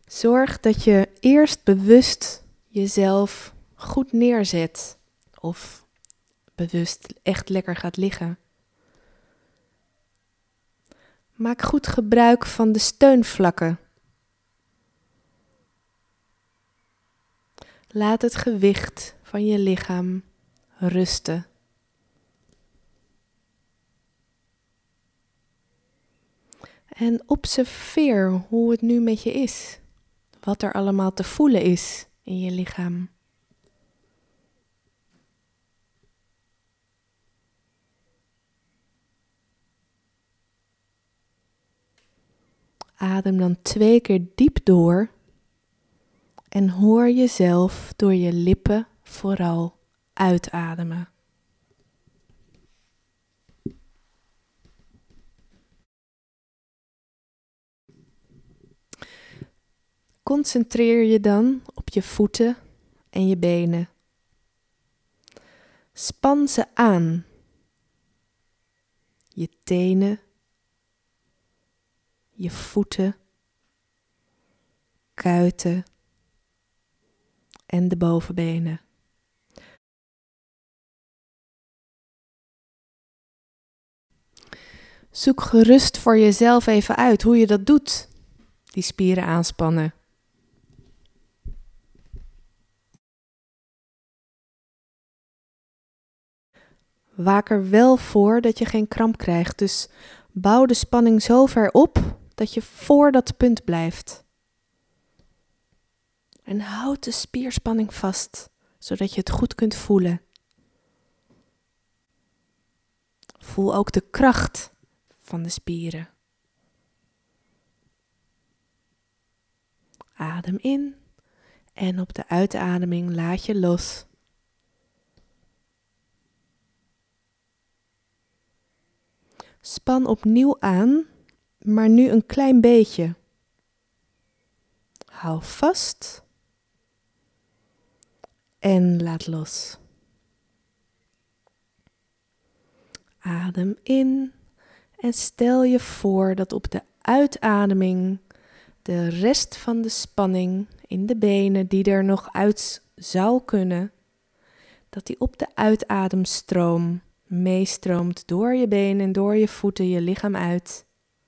Zorg dat je eerst bewust jezelf goed neerzet of bewust echt lekker gaat liggen. Maak goed gebruik van de steunvlakken. Laat het gewicht van je lichaam rusten. En observeer hoe het nu met je is. Wat er allemaal te voelen is in je lichaam. Adem dan 2 keer diep door en hoor jezelf door je lippen vooral uitademen. Concentreer je dan op je voeten en je benen. Span ze aan. Je tenen, je voeten, kuiten en de bovenbenen. Zoek gerust voor jezelf even uit hoe je dat doet, die spieren aanspannen. Waak er wel voor dat je geen kramp krijgt, dus bouw de spanning zo ver op dat je voor dat punt blijft. En houd de spierspanning vast, zodat je het goed kunt voelen. Voel ook de kracht van de spieren. Adem in en op de uitademing laat je los. Span opnieuw aan, maar nu een klein beetje. Hou vast en laat los. Adem in en stel je voor dat op de uitademing de rest van de spanning in de benen die er nog uit zou kunnen, dat die op de uitademstroom meestroomt door je benen en door je voeten je lichaam uit.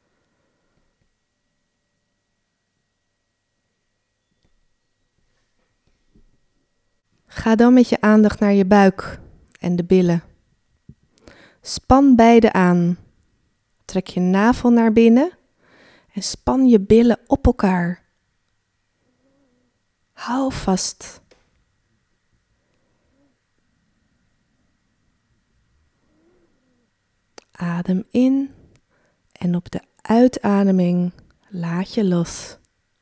Ga dan met je aandacht naar je buik en de billen. Span beide aan. Trek je navel naar binnen en span je billen op elkaar. Hou vast. Adem in en op de uitademing laat je los.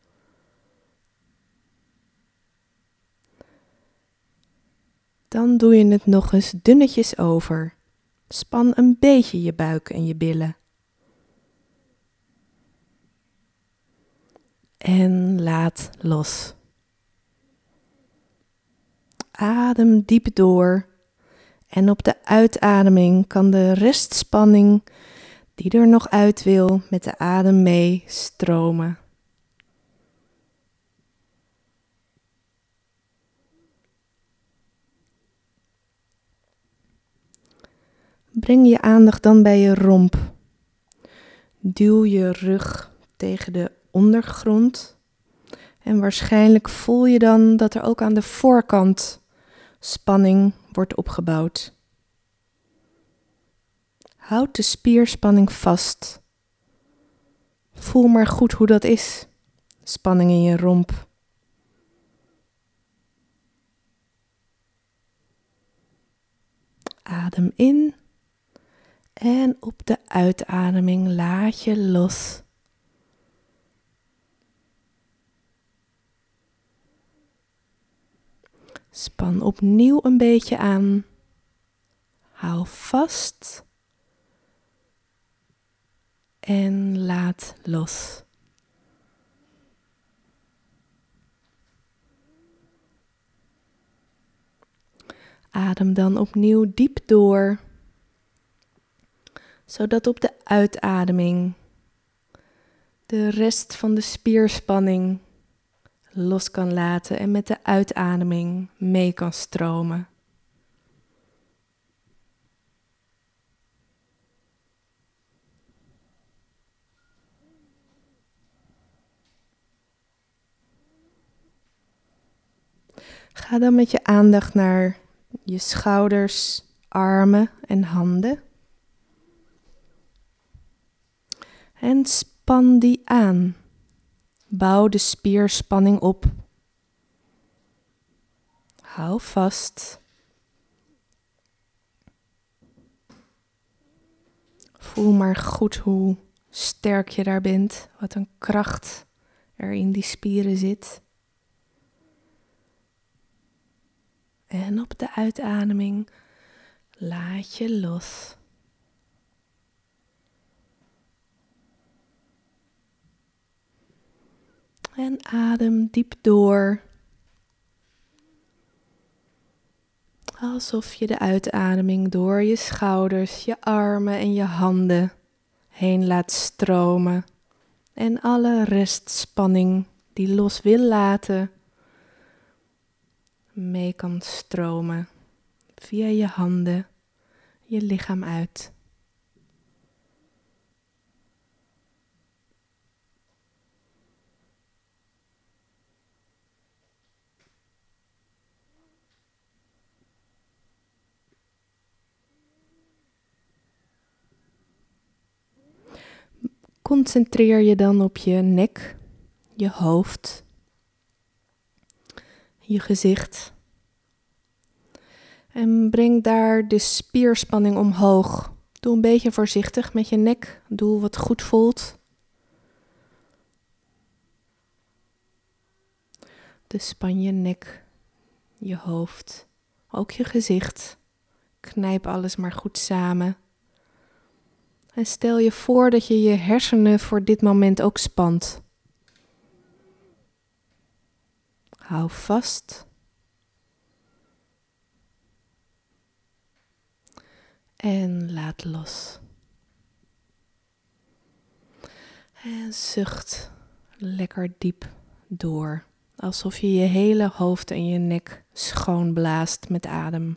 Dan doe je het nog eens dunnetjes over. Span een beetje je buik en je billen. En laat los. Adem diep door. En op de uitademing kan de restspanning die er nog uit wil met de adem mee stromen. Breng je aandacht dan bij je romp. Duw je rug tegen de ondergrond. En waarschijnlijk voel je dan dat er ook aan de voorkant spanning wordt opgebouwd. Houd de spierspanning vast. Voel maar goed hoe dat is. Spanning in je romp. Adem in. En op de uitademing laat je los. Span opnieuw een beetje aan. Hou vast. En laat los. Adem dan opnieuw diep door, zodat op de uitademing de rest van de spierspanning los kan laten en met de uitademing mee kan stromen. Ga dan met je aandacht naar je schouders, armen en handen. En span die aan. Bouw de spierspanning op. Hou vast. Voel maar goed hoe sterk je daar bent. Wat een kracht er in die spieren zit. En op de uitademing laat je los. En adem diep door. Alsof je de uitademing door je schouders, je armen en je handen heen laat stromen. En alle restspanning die los wil laten, mee kan stromen via je handen, je lichaam uit. Concentreer je dan op je nek, je hoofd, je gezicht. En breng daar de spierspanning omhoog. Doe een beetje voorzichtig met je nek. Doe wat goed voelt. Dus span je nek, je hoofd, ook je gezicht. Knijp alles maar goed samen. En stel je voor dat je je hersenen voor dit moment ook spant. Hou vast. En laat los. En zucht lekker diep door. Alsof je je hele hoofd en je nek schoonblaast met adem.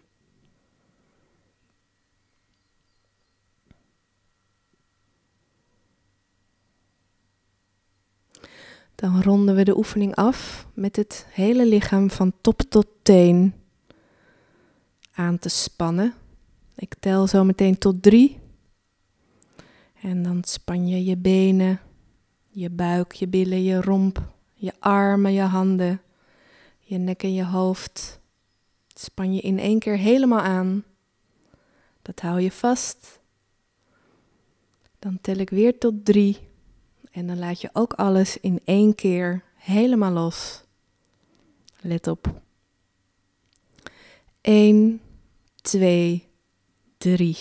Dan ronden we de oefening af met het hele lichaam van top tot teen aan te spannen. Ik tel zo meteen tot 3. En dan span je je benen, je buik, je billen, je romp, je armen, je handen, je nek en je hoofd. Span je in 1 keer helemaal aan. Dat hou je vast. Dan tel ik weer tot 3. En dan laat je ook alles in 1 keer helemaal los. Let op. 1, 2, 3.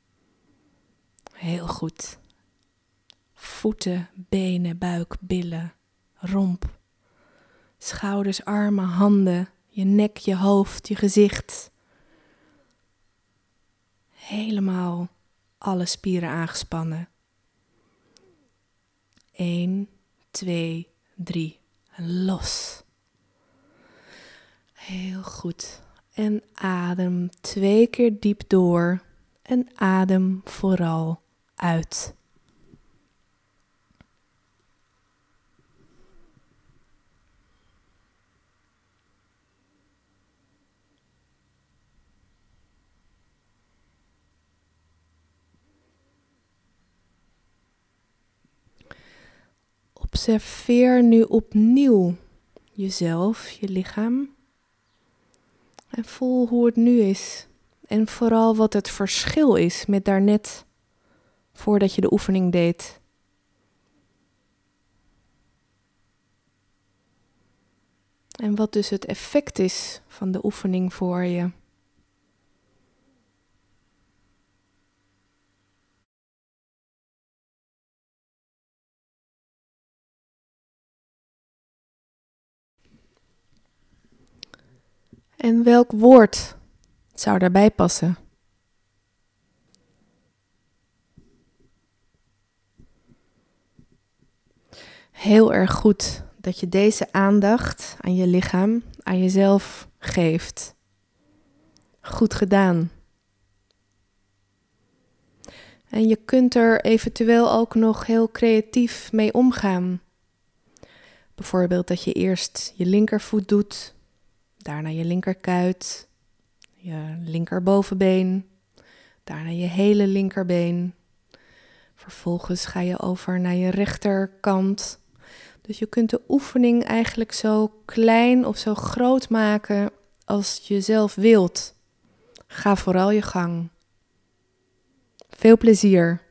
Heel goed. Voeten, benen, buik, billen, romp, schouders, armen, handen, je nek, je hoofd, je gezicht. Helemaal alle spieren aangespannen. 1, 2, 3. Los. Heel goed. En adem 2 keer diep door. En adem vooral uit. Observeer nu opnieuw jezelf, je lichaam. En voel hoe het nu is. En vooral wat het verschil is met daarnet, voordat je de oefening deed. En wat dus het effect is van de oefening voor je. En welk woord zou daarbij passen? Heel erg goed. dat je deze aandacht aan je lichaam, aan jezelf geeft. Goed gedaan. En je kunt er eventueel ook nog heel creatief mee omgaan. Bijvoorbeeld dat je eerst je linkervoet doet, daarna je linkerkuit, je linkerbovenbeen, daarna je hele linkerbeen. Vervolgens ga je over naar je rechterkant. Dus je kunt de oefening eigenlijk zo klein of zo groot maken als je zelf wilt. Ga vooral je gang. Veel plezier!